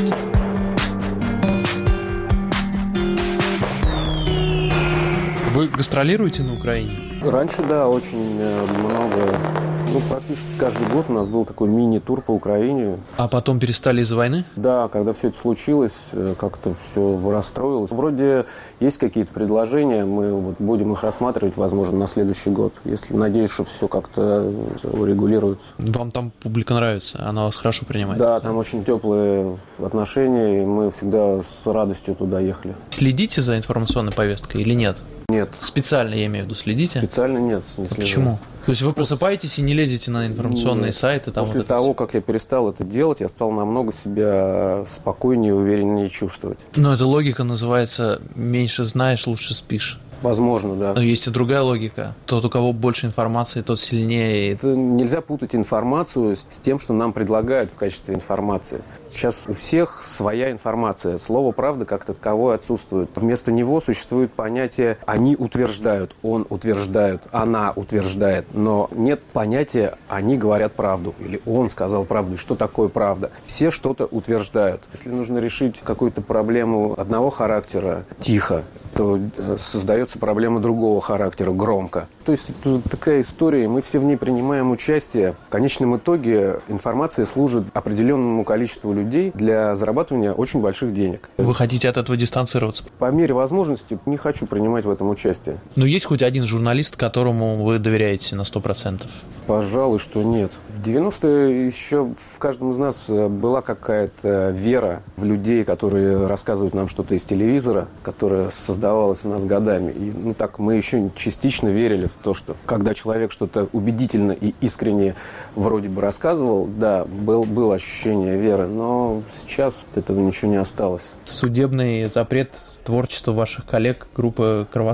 Вы гастролируете на Украине? Раньше, да, очень много. Ну, практически каждый год у нас был такой мини-тур по Украине. А потом перестали из-за войны? Да, когда все это случилось, как-то все расстроилось. Вроде есть какие-то предложения, мы вот будем их рассматривать, возможно, на следующий год. Если, надеюсь, что все как-то урегулируется. Вам там публика нравится? Она вас хорошо принимает? Да, там очень теплые отношения, и мы всегда с радостью туда ехали. Следите за информационной повесткой или нет? Нет. Специально, я имею в виду, следите? Специально нет. Не а почему? То есть вы просыпаетесь и не лезете на информационные нет. сайты? Там После вот того, все. как я перестал это делать, я стал намного себя спокойнее и увереннее чувствовать. Но эта логика называется «меньше знаешь, лучше спишь». Возможно, да. Но есть и другая логика. Тот, у кого больше информации, тот сильнее. Это нельзя путать информацию с тем, что нам предлагают в качестве информации. Сейчас у всех своя информация. Слово «правда» как таковое отсутствует. Вместо него существует понятие «они утверждают», «он утверждает», «она утверждает». Но нет понятия «они говорят правду» или «он сказал правду». Что такое правда? Все что-то утверждают. Если нужно решить какую-то проблему одного характера тихо, то создается проблема другого характера громко. То есть это такая история, мы все в ней принимаем участие. В конечном итоге информация служит определенному количеству людей для зарабатывания очень больших денег. Вы хотите от этого дистанцироваться? По мере возможности не хочу принимать в этом участие. Но есть хоть один журналист, которому вы доверяете на сто процентов? Пожалуй, что нет. В девяностые еще в каждом из нас была какая-то вера в людей, которые рассказывают нам что-то из телевизора, которая создавалась у нас годами. И ну, так мы еще частично верили в то, что когда человек что-то убедительно и искренне вроде бы рассказывал, да, был, было ощущение веры, но сейчас от этого ничего не осталось. Судебный запрет творчества ваших коллег группы «Кровосток».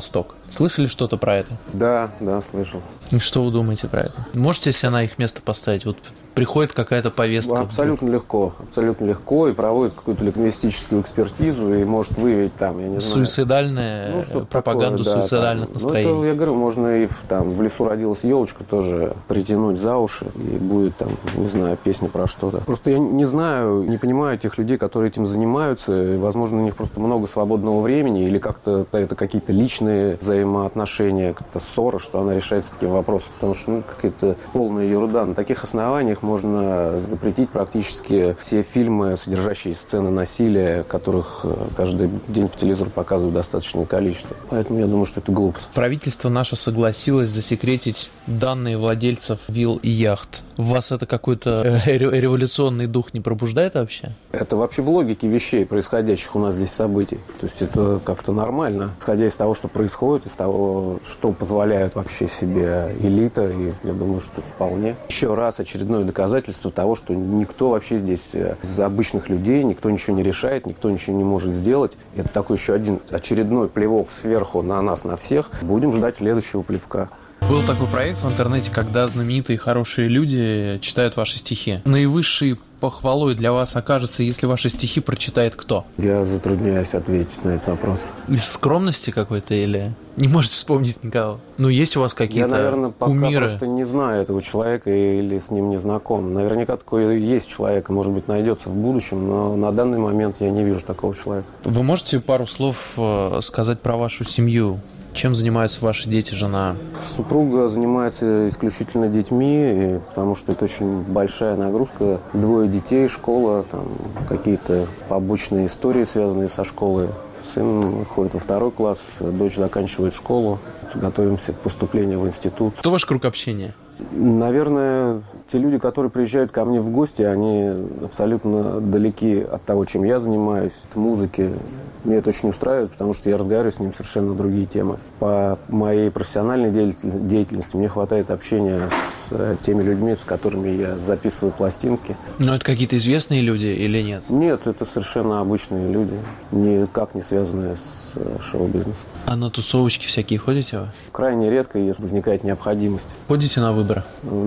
Слышали что-то про это? Да, да, слышал. И что вы думаете про это? Можете себя на их место поставить? Вот приходит какая-то повестка. Абсолютно вдруг. легко. Абсолютно легко. И проводит какую-то лингвистическую экспертизу и может выявить там, я не знаю. Суицидальная ну, пропаганду такое, суицидальных да, настроений. Ну, это, я говорю, можно и в, там, в лесу родилась елочка тоже притянуть за уши, и будет там, не знаю, песня про что-то. Просто я не знаю, не понимаю тех людей, которые этим занимаются. И, возможно, у них просто много свободного времени или как-то это какие-то личные взаимоотношения, как-то ссора, что она решается таким вопросом. Потому что ну, какая-то полная ерунда. На таких основаниях можно запретить практически все фильмы, содержащие сцены насилия, которых каждый день по телевизору показывают достаточное количество. Поэтому я думаю, что это глупость. Правительство наше согласилось засекретить данные владельцев вилл и яхт. В вас это какой-то революционный дух не пробуждает вообще? Это вообще в логике вещей, происходящих у нас здесь событий. То есть это как-то нормально, исходя из того, что происходит, из того, что позволяют вообще себе элита, и я думаю, что вполне. Еще раз очередное доказательство того, что никто вообще здесь из обычных людей, никто ничего не решает, никто ничего не может сделать. Это такой еще один очередной плевок сверху на нас, на всех. Будем ждать следующего плевка. Был такой проект в интернете, когда знаменитые хорошие люди читают ваши стихи. Наивысшей похвалой для вас окажется, если ваши стихи прочитает кто? Я затрудняюсь ответить на этот вопрос. Из скромности какой-то или не можете вспомнить никого? Ну, есть у вас какие-то кумиры? Я, наверное, пока кумиры? просто не знаю этого человека или с ним не знаком. Наверняка такой есть человек, и, может быть, найдется в будущем, но на данный момент я не вижу такого человека. Вы можете пару слов сказать про вашу семью? Чем занимаются ваши дети, жена? Супруга занимается исключительно детьми, потому что это очень большая нагрузка. Двое детей, школа, там, какие-то побочные истории, связанные со школой. Сын ходит во второй класс, дочь заканчивает школу. Готовимся к поступлению в институт. Кто ваш круг общения? Наверное, те люди, которые приезжают ко мне в гости, они абсолютно далеки от того, чем я занимаюсь, от музыки. Меня это очень устраивает, потому что я разговариваю с ним совершенно другие темы. По моей профессиональной деятельности мне хватает общения с теми людьми, с которыми я записываю пластинки. Но это какие-то известные люди или нет? Нет, это совершенно обычные люди, никак не связанные с шоу-бизнесом. А на тусовочки всякие ходите вы? Крайне редко, если возникает необходимость. Ходите на выборы?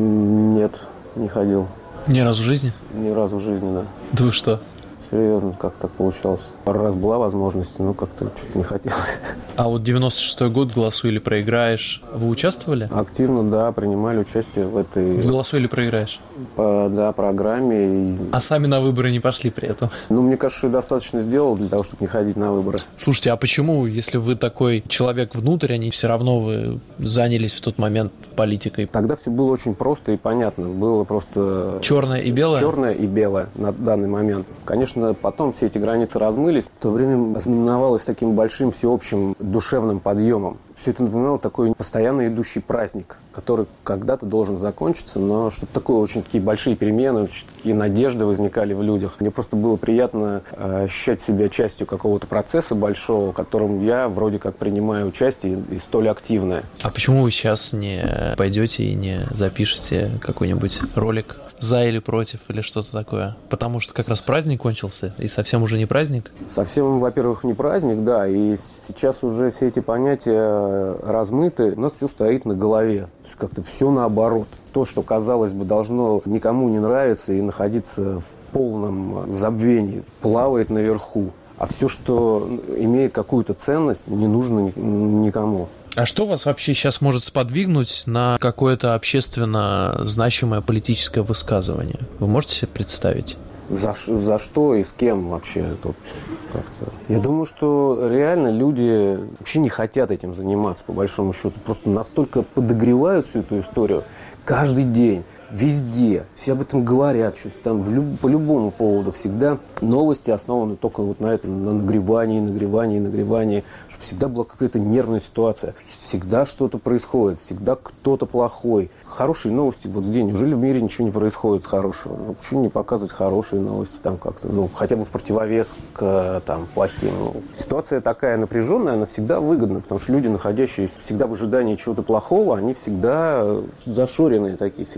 Нет, не ходил. Ни разу в жизни? Ни разу в жизни, да. Да вы что? Серьезно, как так получалось. Пару раз была возможность, но как-то что-то не хотелось. А вот девяносто шестой год «Голосуй или проиграешь». Вы участвовали? Активно, да, принимали участие в этой... В «Голосуй или проиграешь»? По, да, программе. А сами на выборы не пошли при этом? Ну, мне кажется, что я достаточно сделал для того, чтобы не ходить на выборы. Слушайте, а почему, если вы такой человек внутрь, они все равно вы занялись в тот момент политикой? Тогда все было очень просто и понятно. Было просто... Черное и белое? Черное и белое на данный момент. Конечно, потом все эти границы размылись. В то время ознаменовалось таким большим всеобщим душевным подъемом. Все это напоминало такой постоянно идущий праздник, который когда-то должен закончиться, но что-то такое, очень такие большие перемены, очень такие надежды возникали в людях. Мне просто было приятно э, ощущать себя частью какого-то процесса большого, в котором я вроде как принимаю участие и столь активное. А почему вы сейчас не пойдете и не запишете какой-нибудь ролик за или против, или что-то такое? Потому что как раз праздник кончился, и совсем уже не праздник? Совсем, во-первых, не праздник, да, и сейчас уже все эти понятия размыты, у нас все стоит на голове. То есть как-то все наоборот. То, что, казалось бы, должно никому не нравиться и находиться в полном забвении, плавает наверху. А все, что имеет какую-то ценность, не нужно никому. А что вас вообще сейчас может сподвигнуть на какое-то общественно значимое политическое высказывание? Вы можете себе представить? За, за что и с кем вообще тут как-то? Я думаю, что реально люди вообще не хотят этим заниматься, по большому счету. Просто настолько подогревают всю эту историю каждый день. Везде, все об этом говорят, что-то там в люб, по любому поводу всегда новости основаны только вот на этом, на нагревании, нагревании, нагревании, чтобы всегда была какая-то нервная ситуация, всегда что-то происходит, всегда кто-то плохой. Хорошие новости вот где? Неужели в мире ничего не происходит хорошего? Ну, почему не показывать хорошие новости там как-то, ну, хотя бы в противовес к там плохим? Ну, ситуация такая напряженная, она всегда выгодна, потому что люди, находящиеся всегда в ожидании чего-то плохого, они всегда зашоренные такие, всегда смотрят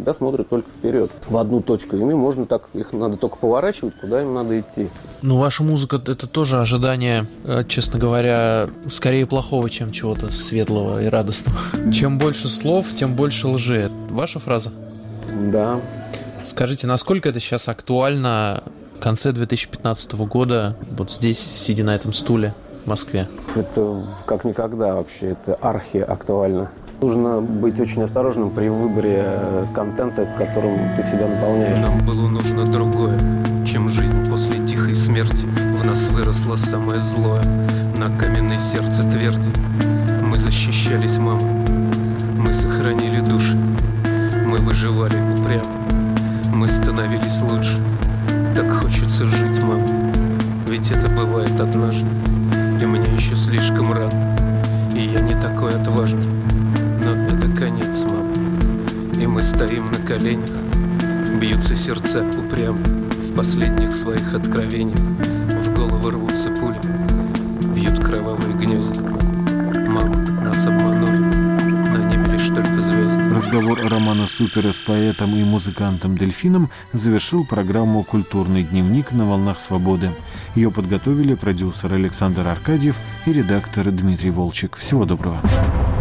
смотрят только вперед, в одну точку. Ими можно так, их надо только поворачивать, куда им надо идти. Ну, ваша музыка — это тоже ожидание, честно говоря, скорее плохого, чем чего-то светлого и радостного. Чем больше слов, тем больше лжи. Ваша фраза? Да. Скажите, насколько это сейчас актуально в конце две тысячи пятнадцатого года, вот здесь, сидя на этом стуле в Москве? Это как никогда вообще, это архиактуально. Нужно быть очень осторожным при выборе контента, которым ты себя наполняешь. Нам было нужно другое, чем жизнь после тихой смерти. В нас выросло самое злое, на каменной сердце тверди. Мы защищались, мама, мы сохранили души, мы выживали упрямо, мы становились лучше. Так хочется жить, мама, ведь это бывает однажды. И мне еще слишком рано, и я не такой отважный. Но это конец, мама, и мы стоим на коленях. Бьются сердца упрямо в последних своих откровениях. В головы рвутся пули, вьют кровавые гнезда. Мама, нас обманули, на небе лишь только звезды. Разговор Романа Супера с поэтом и музыкантом-дельфином завершил программу «Культурный дневник» на «Волнах свободы». Ее подготовили продюсер Александр Аркадьев и редактор Дмитрий Волчек. Всего доброго.